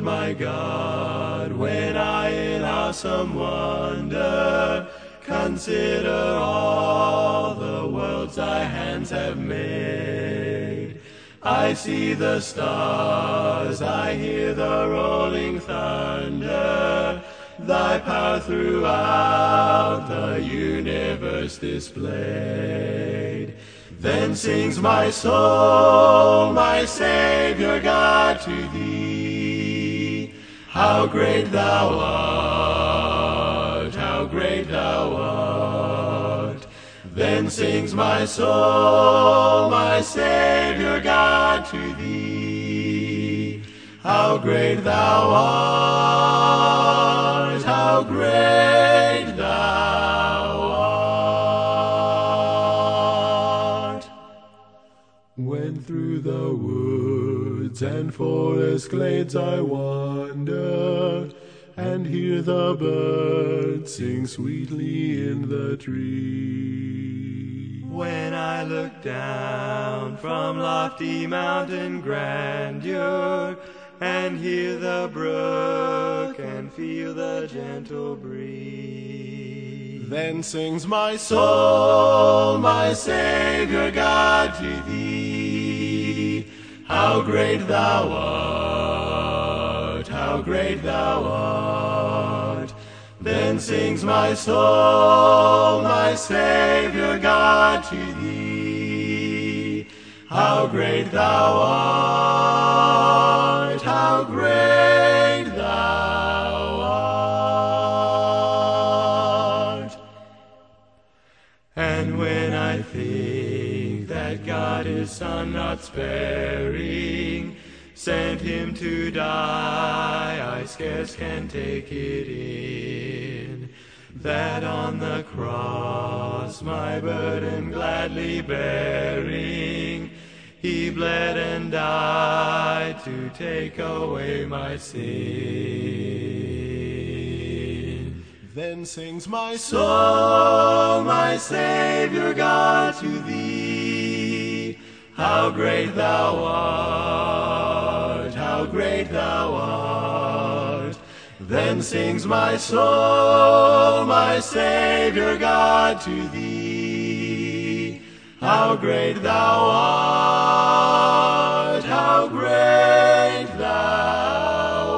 my God, when I in awesome wonder consider all the worlds thy hands have made. I see the stars, I hear the rolling thunder, thy power throughout the universe displayed. Then sings my soul, my Savior God, to thee. How great thou art, how great thou art. Then sings my soul, my Savior God, to thee. How great thou art, how great thou art. When through the woods and forest glades I wander, and hear the birds sing sweetly in the tree. When I look down from lofty mountain grandeur, and hear the brook and feel the gentle breeze, then sings my soul, my Savior God, to thee. How great thou art, how great thou art. Then sings my soul, my Savior God, to thee. How great thou art, how great thou art. And when I think that God his Son not sparing sent him to die, I scarce can take it in, that on the cross, my burden gladly bearing, he bled and died to take away my sin. Then sings my soul, my Savior God, to thee. How great thou art, how great thou art. Then sings my soul, my Savior God, to thee. How great thou art, how great thou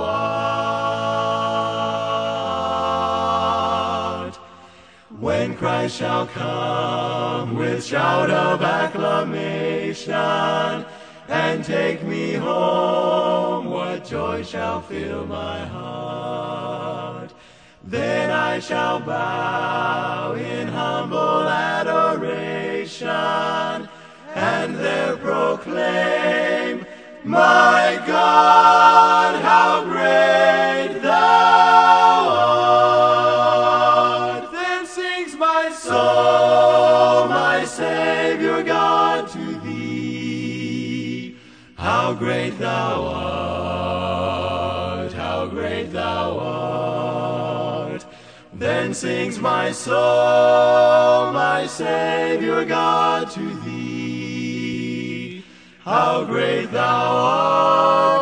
art. When Christ shall come with shout of acclamation and take me home, what joy shall fill my heart. Then I shall bow in humble adoration and there proclaim, my God, how great thou art. Then sings my soul, my Savior God, to thee. How great thou art, how great thou art. Then sings my soul, my Savior God, to thee. How great thou art.